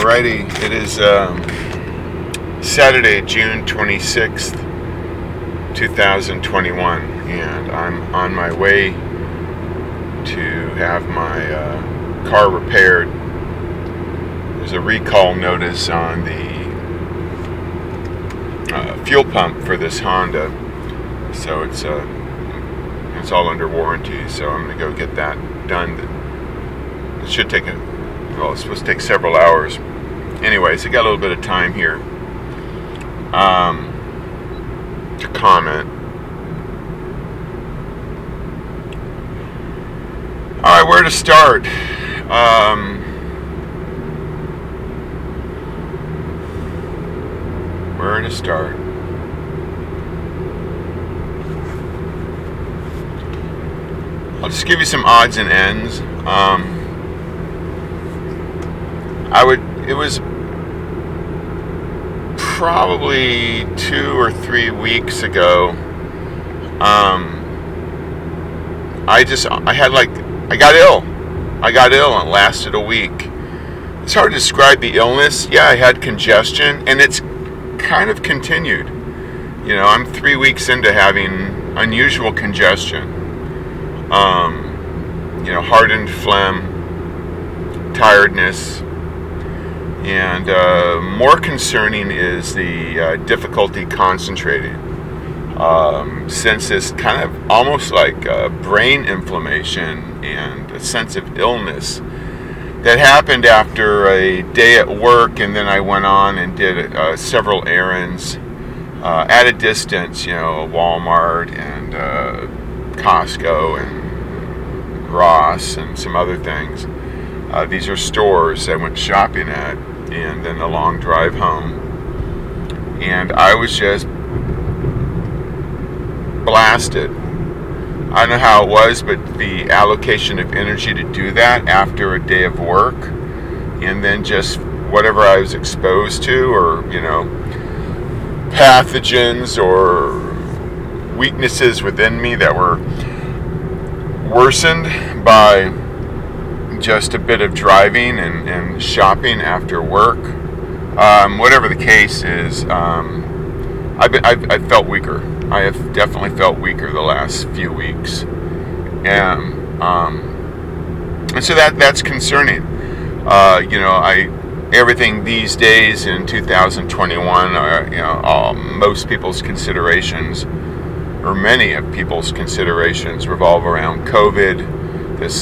Alrighty, it is Saturday, June 26th, 2021, and I'm on my way to have my car repaired. There's a recall notice on the fuel pump for this Honda, so it's all under warranty, so I'm going to go get that done. It should take it's supposed to take several hours. Anyways, I got a little bit of time here to comment. Alright, where to start? Where to start? I'll just give you some odds and ends. It was probably 2 or 3 weeks ago. I got ill. I got ill and it lasted a week. It's hard to describe the illness. Yeah, I had congestion and it's kind of continued. You know, I'm 3 weeks into having unusual congestion. Hardened phlegm, tiredness, and more concerning is the difficulty concentrating. Since it's kind of almost like brain inflammation and a sense of illness that happened after a day at work, and then I went on and did several errands at a distance, Walmart and Costco and Ross and some other things. These are stores I went shopping at, and then a long drive home, and I was just blasted. I don't know how it was, but the allocation of energy to do that after a day of work, and then just whatever I was exposed to, or pathogens or weaknesses within me that were worsened by just a bit of driving and shopping after work. Whatever the case is, I've felt weaker. I have definitely felt weaker the last few weeks, and so that's concerning. Everything these days in 2021 are, most people's considerations, or many of people's considerations, revolve around COVID, this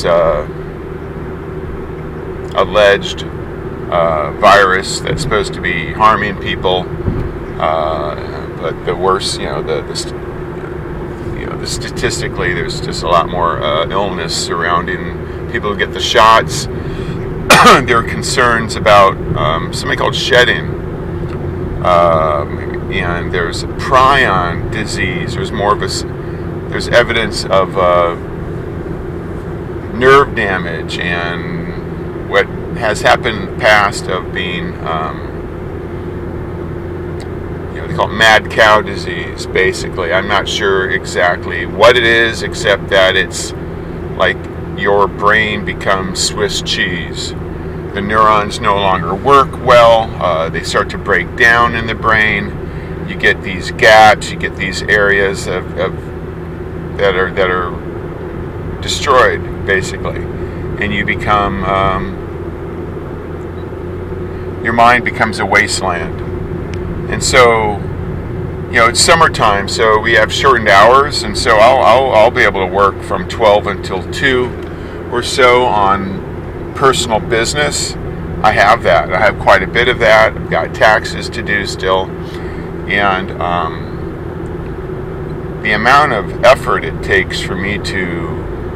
alleged virus that's supposed to be harming people, but the worst, statistically, there's just a lot more illness surrounding people who get the shots. There are concerns about something called shedding, and there's prion disease. There's evidence of nerve damage and what has happened in the past of being, they call it mad cow disease, basically. I'm not sure exactly what it is, except that it's like your brain becomes Swiss cheese. The neurons no longer work well. They start to break down in the brain. You get these gaps. You get these areas that are destroyed, basically, and you become your mind becomes a wasteland. And so, it's summertime, so we have shortened hours, and so I'll be able to work from 12 until 2 or so on personal business. I have that. I have quite a bit of that. I've got taxes to do still, and the amount of effort it takes for me to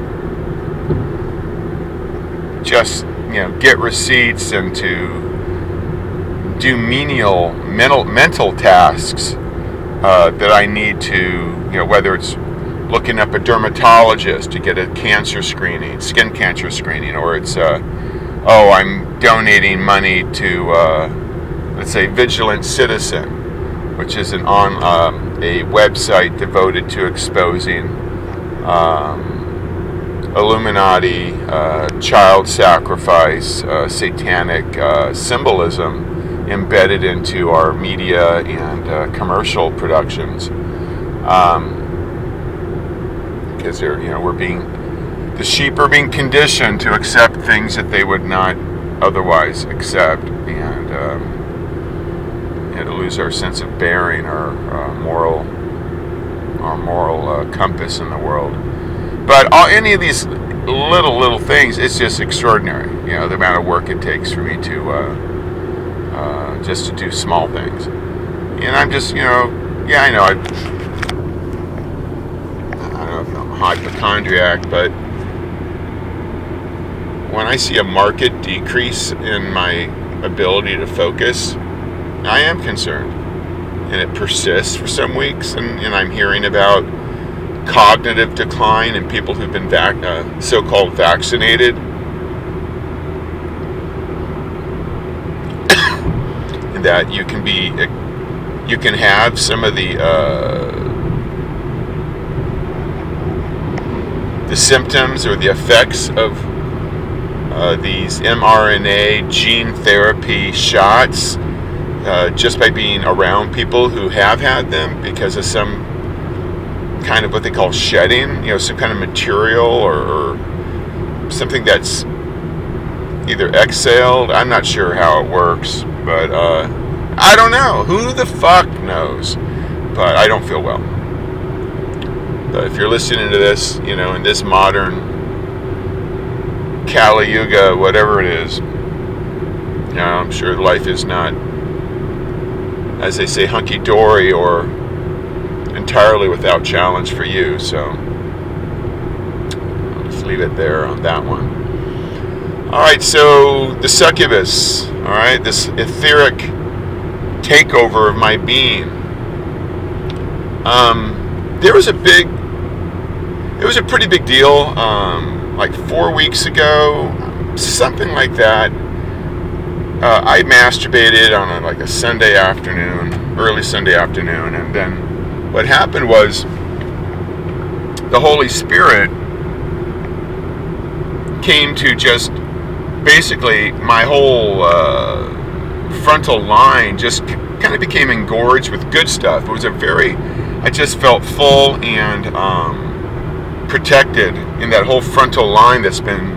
just get receipts and to do menial mental tasks that I need to, whether it's looking up a dermatologist to get a cancer screening, skin cancer screening, or it's I'm donating money to let's say Vigilant Citizen, which is a website devoted to exposing Illuminati, child sacrifice, satanic symbolism embedded into our media and commercial productions, because the sheep are being conditioned to accept things that they would not otherwise accept, and to lose our sense of bearing, our moral compass in the world. But any of these little things, it's just extraordinary. The amount of work it takes for me to just to do small things. And I'm just, I don't know if I'm a hypochondriac, but when I see a marked decrease in my ability to focus, I am concerned. And it persists for some weeks, and I'm hearing about cognitive decline in people who've been so-called vaccinated. And that you can have some of the symptoms or the effects of these mRNA gene therapy shots just by being around people who have had them, because of some kind of what they call shedding, some kind of material or something that's either exhaled. I'm not sure how it works, but I don't know. Who the fuck knows? But I don't feel well. But if you're listening to this, in this modern Kali Yuga, whatever it is, I'm sure life is not, as they say, hunky-dory or entirely without challenge for you. So I'll just leave it there on that one. Alright, so the succubus, alright, this etheric takeover of my being. It was a pretty big deal, like 4 weeks ago, something like that. I masturbated on a Sunday afternoon, early Sunday afternoon, and then what happened was the Holy Spirit came to just basically my whole frontal line just kind of became engorged with good stuff. It was I just felt full and protected in that whole frontal line that's been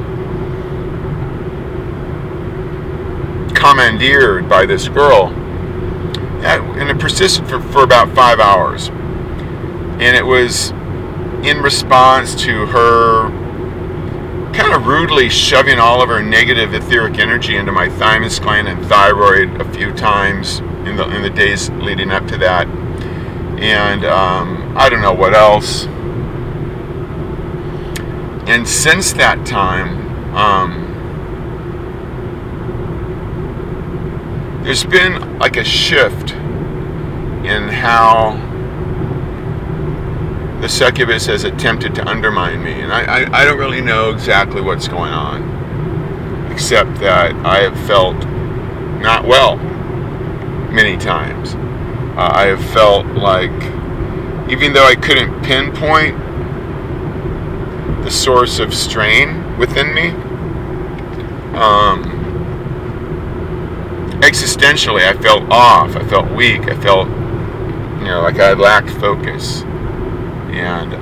commandeered by this girl. And it persisted for about 5 hours. And it was in response to her kind of rudely shoving all of her negative etheric energy into my thymus gland and thyroid a few times in the days leading up to that. And I don't know what else. And since that time, there's been a shift in how the succubus has attempted to undermine me. And I don't really know exactly what's going on, except that I have felt not well many times. I have felt like, even though I couldn't pinpoint the source of strain within me, existentially, I felt off. I felt weak. I felt, like I lacked focus. And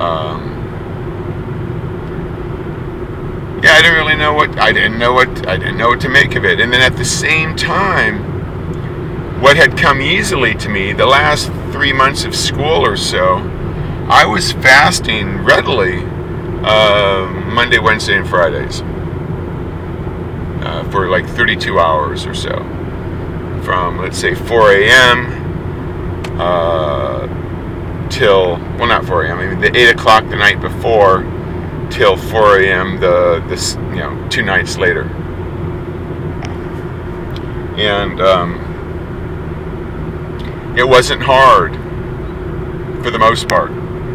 I didn't really know I didn't know what to make of it. And then at the same time, what had come easily to me the last 3 months of school or so, I was fasting readily Monday, Wednesday, and Fridays for 32 hours or so, from, let's say, 4 a.m. Till, well, not 4 a.m. I mean, the 8 o'clock the night before till 4 a.m. the 2 nights later. And it wasn't hard for the most part.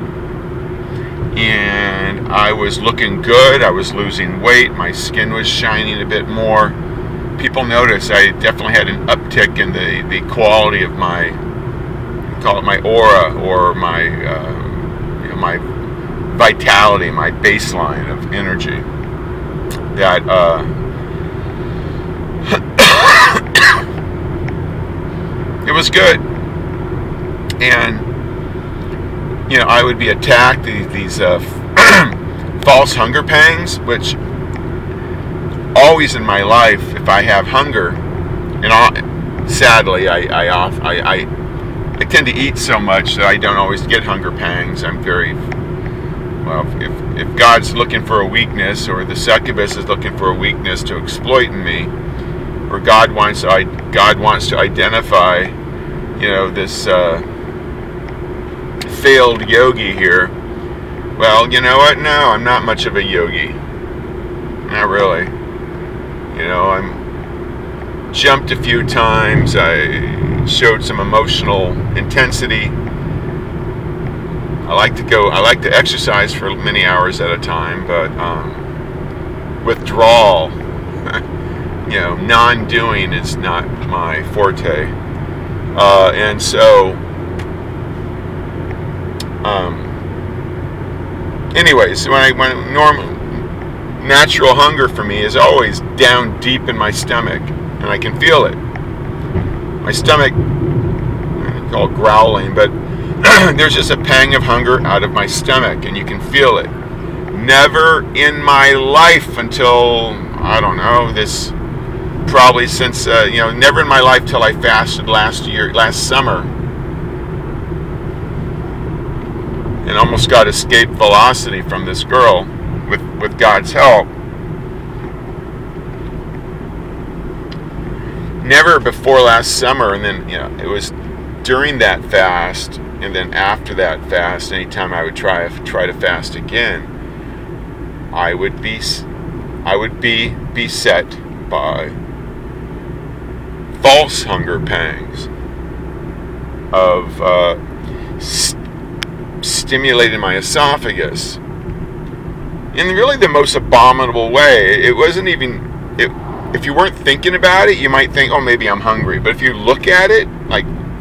And I was looking good. I was losing weight. My skin was shining a bit more. People noticed I definitely had an uptick in the quality of my, call it my aura, or my my vitality, my baseline of energy. That it was good. And I would be attacked these false hunger pangs, which always in my life, if I have hunger, and sadly I tend to eat so much that I don't always get hunger pangs. I'm very if God's looking for a weakness, or the succubus is looking for a weakness to exploit in me, or God wants to identify this failed yogi here. Well, you know what? No, I'm not much of a yogi. Not really. I'm jumped a few times. I showed some emotional intensity. I like to exercise for many hours at a time, but withdrawal, non-doing is not my forte. And so, anyways, when normal natural hunger for me is always down deep in my stomach, and I can feel it. My stomach, I call it growling, but there's just a pang of hunger out of my stomach, and you can feel it. Never in my life until, I don't know, this probably since, never in my life till I fasted last summer, and almost got escape velocity from this girl with God's help. Never before last summer, and then it was during that fast, and then after that fast, anytime I would try to fast again, I would be beset by false hunger pangs of stimulating my esophagus in really the most abominable way. It wasn't even, if you weren't thinking about it, you might think, oh, maybe I'm hungry. But if you look at it, like,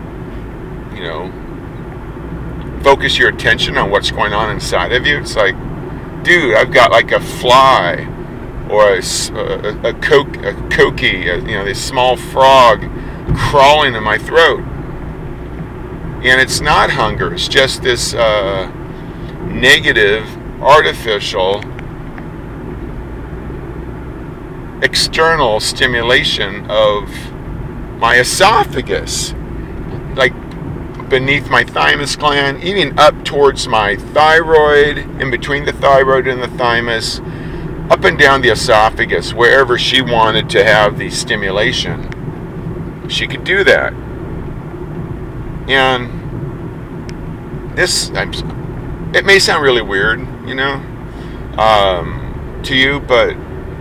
focus your attention on what's going on inside of you, it's like, dude, I've got like a fly, or a coqui, this small frog crawling in my throat. And it's not hunger, it's just this negative, artificial, external stimulation of my esophagus, like beneath my thymus gland, even up towards my thyroid, in between the thyroid and the thymus, up and down the esophagus, wherever she wanted to have the stimulation, she could do that. And it may sound really weird, to you, but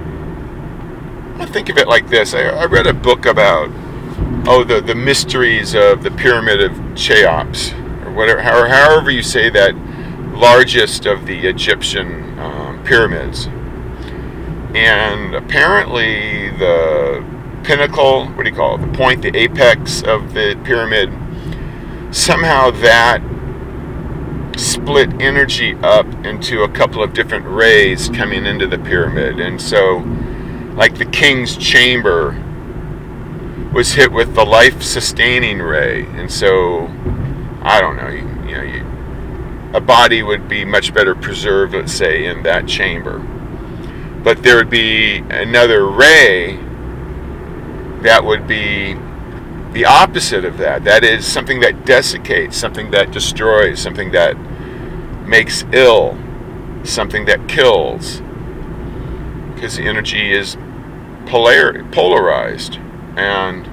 I think of it like this. I read a book about the mysteries of the Pyramid of Cheops, or whatever, or however you say that, largest of the Egyptian pyramids. And apparently the pinnacle, what do you call it, the point, the apex of the pyramid, somehow that split energy up into a couple of different rays coming into the pyramid. And so, like the king's chamber was hit with the life-sustaining ray, and so, I don't know, a body would be much better preserved, let's say, in that chamber. But there would be another ray that would be the opposite of that. That is something that desiccates, something that destroys, something that makes ill, something that kills. Because the energy is polarized. And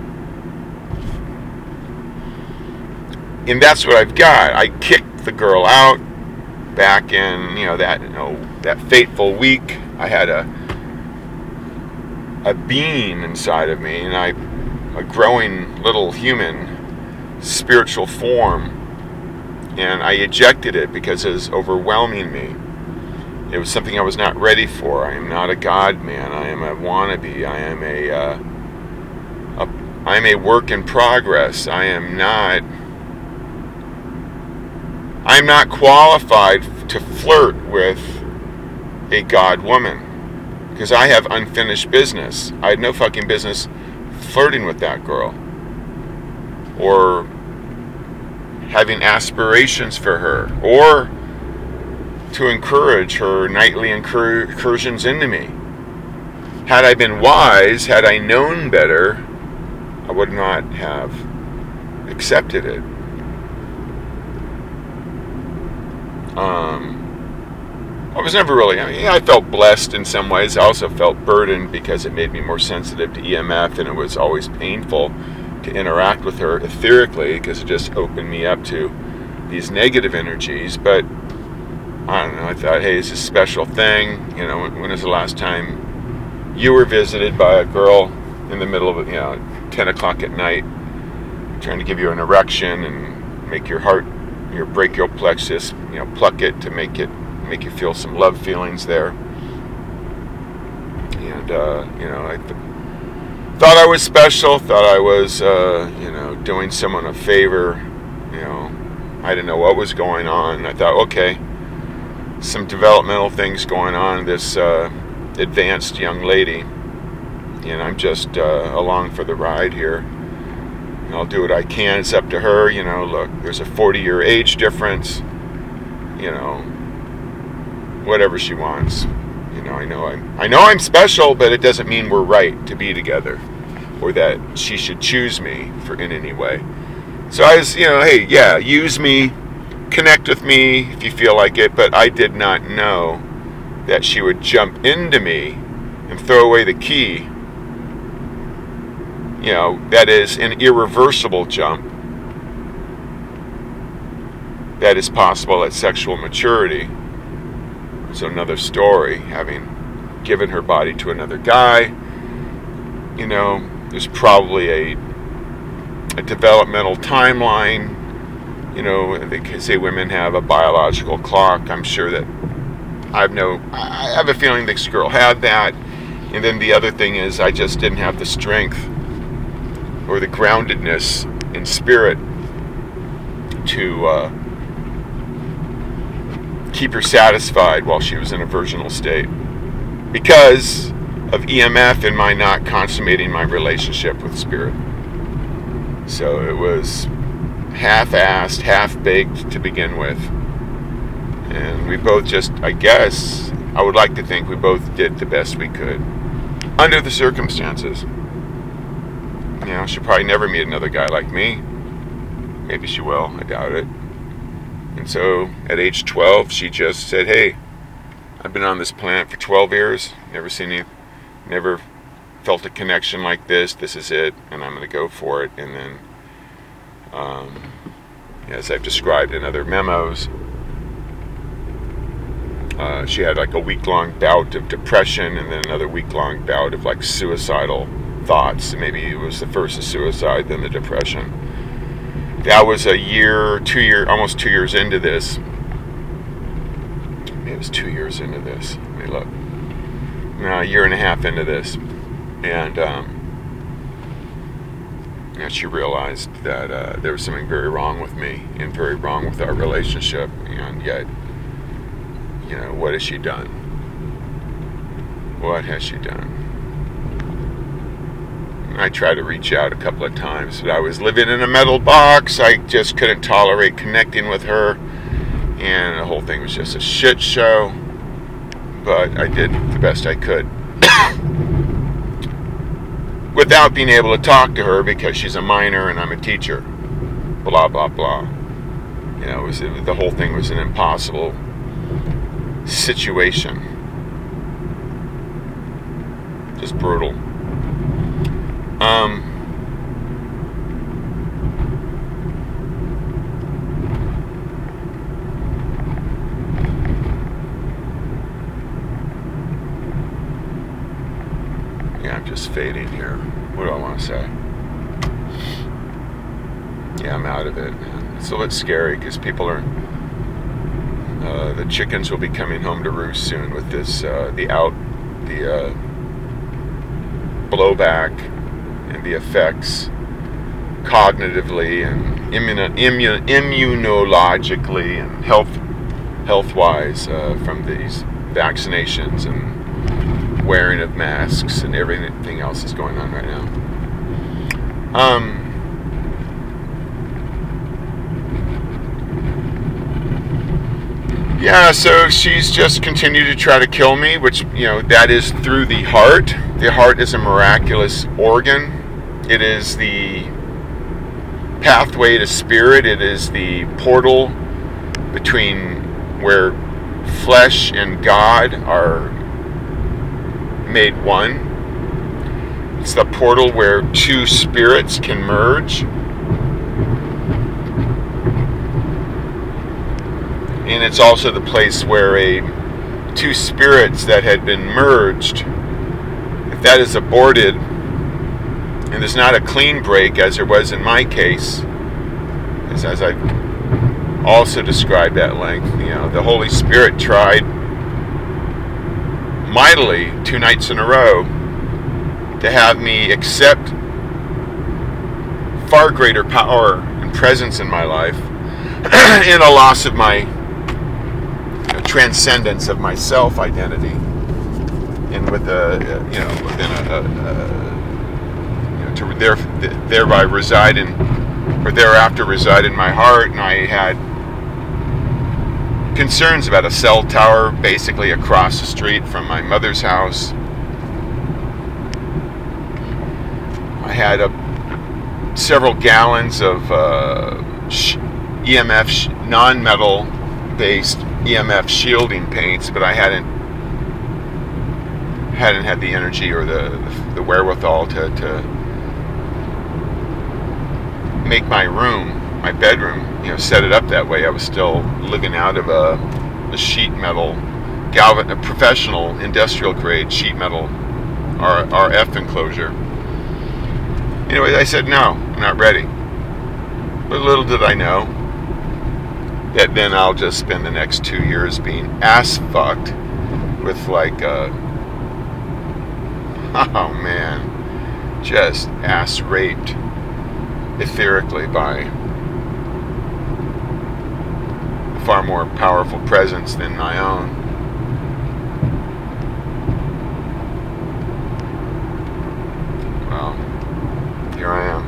that's what I've got. I kicked the girl out back in, that fateful week. I had a being inside of me, and a growing little human spiritual form, and I ejected it because it was overwhelming me. It was something I was not ready for. I am not a God man. I am a wannabe. I am a work in progress. I am not qualified to flirt with a God woman. Because I have unfinished business. I had no fucking business flirting with that girl. Or having aspirations for her. Or to encourage her nightly incursions into me. Had I been wise, had I known better, I would not have accepted it. I was never really, I felt blessed in some ways. I also felt burdened because it made me more sensitive to EMF, and it was always painful to interact with her etherically because it just opened me up to these negative energies. But I don't know, I thought, hey, it's a special thing. When was the last time you were visited by a girl in the middle of 10 o'clock at night, trying to give you an erection and make your heart, your brachial plexus, pluck it to make you feel some love feelings there. And I thought I was special, thought I was doing someone a favor. I didn't know what was going on. I thought, okay, some developmental things going on, this advanced young lady, and I'm just along for the ride here. And I'll do what I can. It's up to her. Look, there's a 40-year age difference. Whatever she wants. I know I'm special, but it doesn't mean we're right to be together, or that she should choose me in any way. So I was, hey, yeah, use me, connect with me if you feel like it, but I did not know that she would jump into me and throw away the key. That is an irreversible jump that is possible at sexual maturity. It's another story, having given her body to another guy. There's probably a developmental timeline. They say women have a biological clock. I'm sure that I have a feeling this girl had that. And then the other thing is, I just didn't have the strength or the groundedness in spirit to keep her satisfied while she was in a virginal state, because of EMF and my not consummating my relationship with spirit. So it was half-assed, half-baked to begin with. And we both just, I would like to think we both did the best we could under the circumstances. She'll probably never meet another guy like me. Maybe she will, I doubt it. And so at age 12, she just said, hey, I've been on this planet for 12 years, never felt a connection like this. This is it, and I'm going to go for it. And then, as I've described in other memos, she had like a week-long bout of depression, and then another week-long bout of like suicidal thoughts. Maybe it was the first the suicide, then the depression. That was almost 2 years into this. It was 2 years into this. Let me look. No, a year and a half into this. And she realized that there was something very wrong with me and very wrong with our relationship. And yet, what has she done? What has she done? I tried to reach out a couple of times, but I was living in a metal box. I just couldn't tolerate connecting with her, and the whole thing was just a shit show. But I did the best I could without being able to talk to her because she's a minor and I'm a teacher. Blah blah blah. The whole thing was an impossible situation. Just brutal. Yeah, I'm just fading here. What do I want to say? Yeah, I'm out of it. It's a little bit scary because people are... the chickens will be coming home to roost soon with this, the blowback and the effects cognitively and immunologically and health health-wise, from these vaccinations and wearing of masks and everything else is going on right now. Yeah, so she's just continued to try to kill me, which, that is through the heart. The heart is a miraculous organ. It is the pathway to spirit. It is the portal between where flesh and God are made one. It's the portal where two spirits can merge. And it's also the place where two spirits that had been merged, if that is aborted, and there's not a clean break as there was in my case, as I also described at length, the Holy Spirit tried mightily 2 nights in a row to have me accept far greater power and presence in my life and a loss of my transcendence of my self-identity, and with to thereby reside in, or thereafter reside in my heart. And I had concerns about a cell tower basically across the street from my mother's house. I had several gallons of EMF non-metal based EMF shielding paints, but I hadn't had the energy or the wherewithal to make my bedroom, set it up that way. I was still living out of a sheet metal, a professional industrial grade sheet metal RF enclosure. Anyway, I said, no, I'm not ready. But little did I know that then I'll just spend the next 2 years being ass fucked with just ass raped etherically by a far more powerful presence than my own. Well, here I am.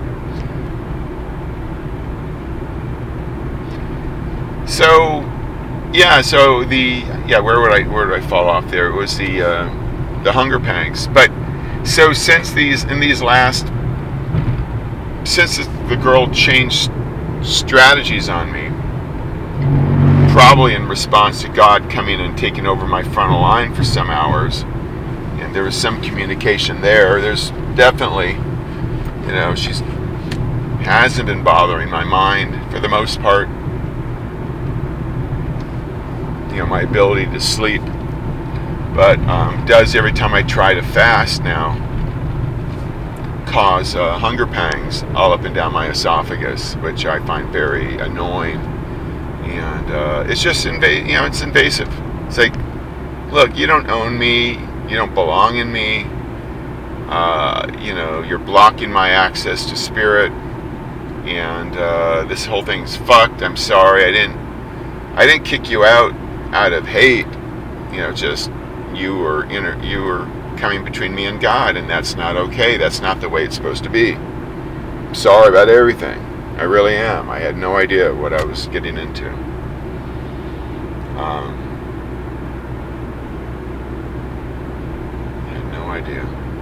So where did I fall off there? It was the hunger pangs. But so since the girl changed strategies on me, probably in response to God coming and taking over my frontal line for some hours, and there was some communication there. There's definitely, she hasn't been bothering my mind for the most part. My ability to sleep, but does, every time I try to fast now, cause hunger pangs all up and down my esophagus, which I find very annoying. And it's just it's invasive. It's like, look, you don't own me, you don't belong in me, you're blocking my access to spirit, and this whole thing's fucked. I'm sorry, I didn't kick you out of hate, just you were coming between me and God, and that's not okay. That's not the way it's supposed to be. I'm sorry about everything. I really am. I had no idea what I was getting into. I had no idea.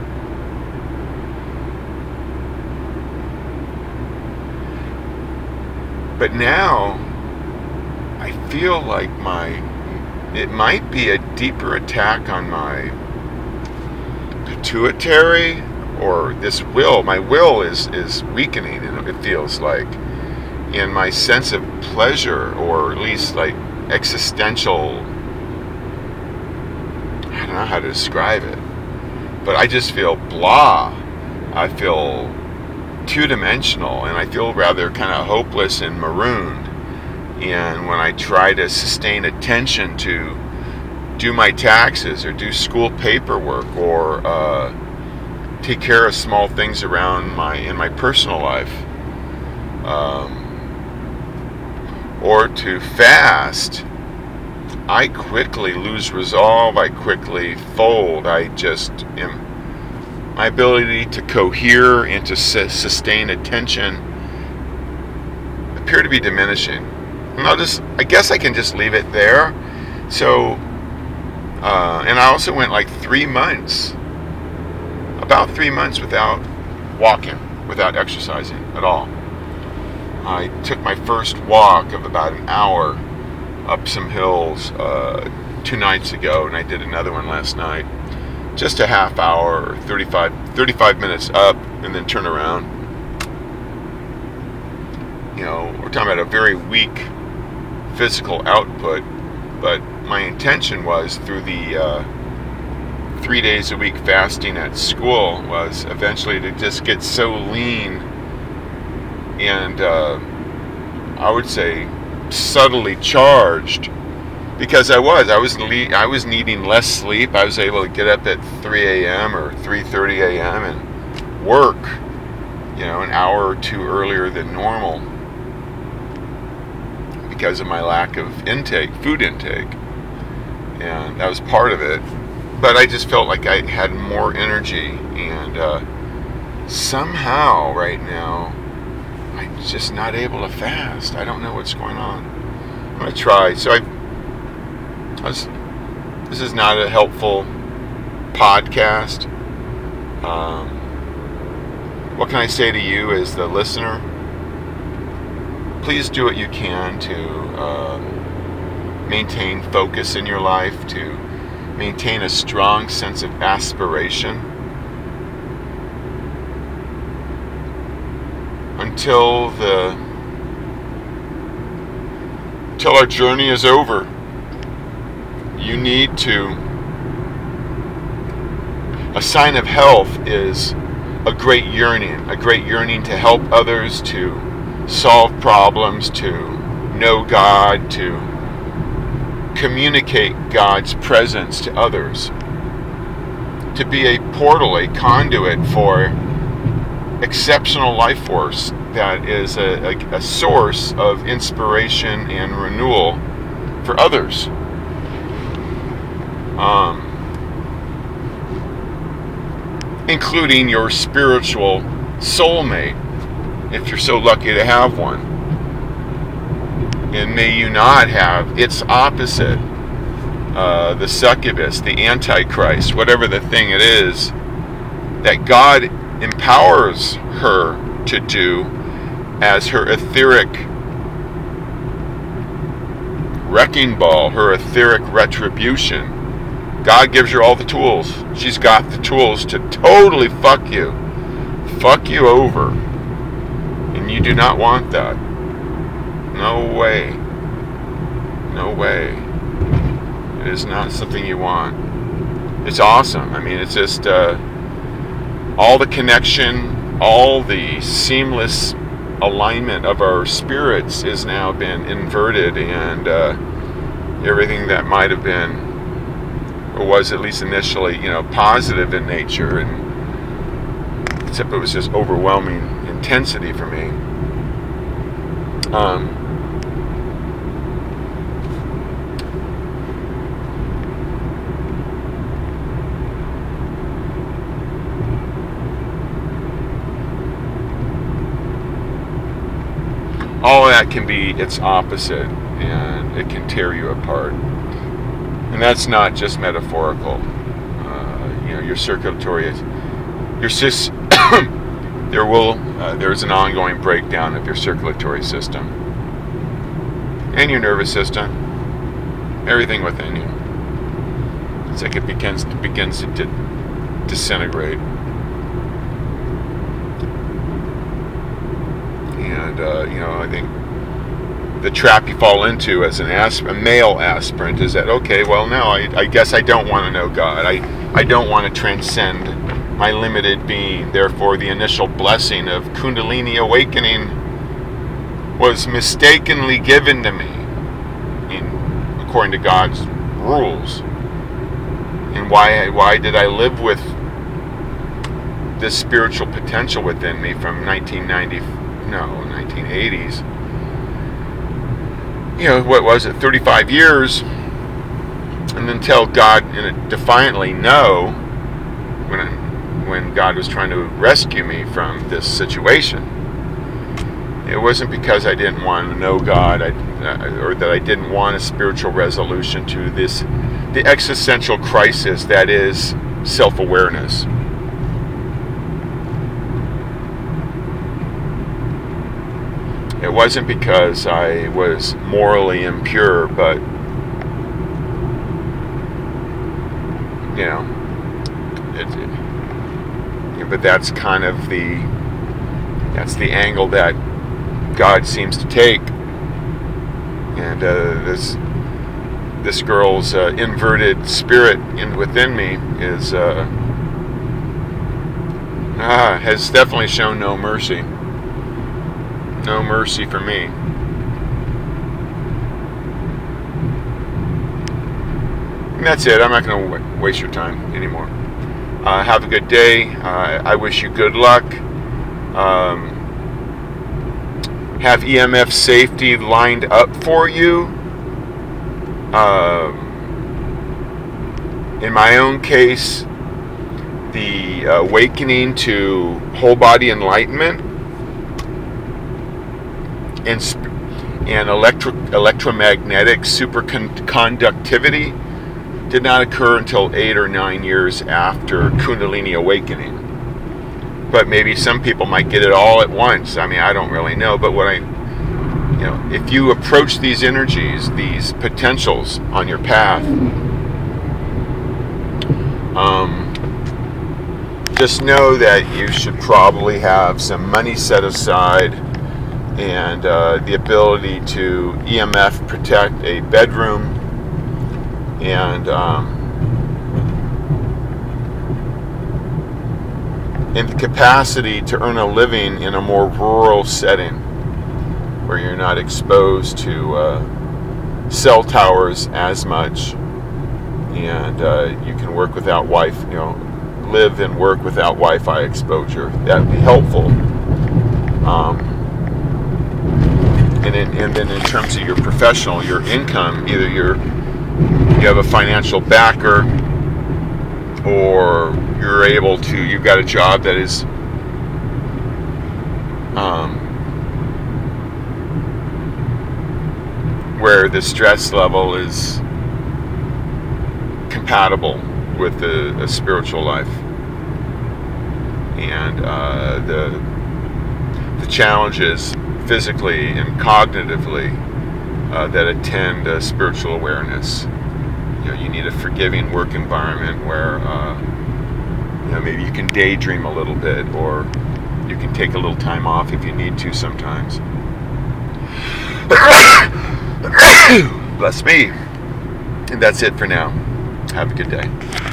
But now I feel like it might be a deeper attack on my pituitary, or this will. My will is weakening, and it feels like, in my sense of pleasure, or at least like existential, I don't know how to describe it, but I just feel blah. I feel two-dimensional, and I feel rather kind of hopeless and marooned. And when I try to sustain attention to do my taxes, or do school paperwork, or take care of small things around in my personal life, or to fast, I quickly lose resolve. I quickly fold. My ability to cohere and to sustain attention appear to be diminishing. And I guess I can just leave it there. So, and I also went like about 3 months without walking, without exercising at all. I took my first walk of about an hour up some hills 2 nights ago, and I did another one last night. Just a half hour or 35 minutes up and then turn around. We're talking about a very weak physical output, but my intention was through the 3 days a week fasting at school was eventually to just get so lean and I would say subtly charged, because I was needing less sleep. I was able to get up at 3 a.m. or 3:30 a.m. and work, an hour or two earlier than normal because of my lack of food intake, and that was part of it. But I just felt like I had more energy, and somehow right now I'm just not able to fast. I don't know what's going on. I'm going to try. So this is not a helpful podcast. What can I say to you as the listener? Please do what you can to maintain focus in your life, to maintain a strong sense of aspiration until our journey is over. You need to. A sign of health is a great yearning to help others, to solve problems, to know God, to communicate God's presence to others, to be a portal, a conduit for exceptional life force that is a source of inspiration and renewal for others. Including your spiritual soulmate, if you're so lucky to have one. And may you not have its opposite, the succubus, the antichrist, whatever the thing it is that God empowers her to do as her etheric wrecking ball, her etheric retribution. God gives her all the tools. She's got the tools to totally fuck you over. And you do not want that. No way. It is not something you want. It's awesome. I mean, it's just all the connection, all the seamless alignment of our spirits is now been inverted, and everything that might have been, or was at least initially, positive in nature, and except it was just overwhelming intensity for me. All of that can be its opposite, and it can tear you apart. And that's not just metaphorical. Your circulatory, there's an ongoing breakdown of your circulatory system and your nervous system, everything within you. It's like it begins to disintegrate. And I think the trap you fall into as a male aspirant is that, okay, well, now I guess I don't want to know God. I don't want to transcend my limited being. Therefore, the initial blessing of Kundalini awakening was mistakenly given to me according to God's rules. And why did I live with this spiritual potential within me from 1980s? What was it, 35 years and then tell God defiantly no when God was trying to rescue me from this situation. It wasn't because I didn't want to know God, or that I didn't want a spiritual resolution to the existential crisis that is self-awareness. It wasn't because I was morally impure, but but that's kind of the angle that God seems to take. And this girl's inverted spirit within me has definitely shown no mercy. No mercy for me. And that's it. I'm not going to waste your time anymore. Have a good day. I wish you good luck. Have EMF safety lined up for you. In my own case, the awakening to whole body enlightenment and electromagnetic superconductivity did not occur until 8 or 9 years after Kundalini awakening. But maybe some people might get it all at once. I mean, I don't really know. But if you approach these energies, these potentials on your path, just know that you should probably have some money set aside and the ability to EMF protect a bedroom and the capacity to earn a living in a more rural setting where you're not exposed to cell towers as much, and you can work without live and work without Wi-Fi exposure. That would be helpful. And then in terms of your professional, your income, either you have a financial backer, or you've got a job that is where the stress level is compatible with a spiritual life, and the challenges physically and cognitively that attend spiritual awareness. You need a forgiving work environment where maybe you can daydream a little bit, or you can take a little time off if you need to sometimes. Bless me. And that's it for now. Have a good day.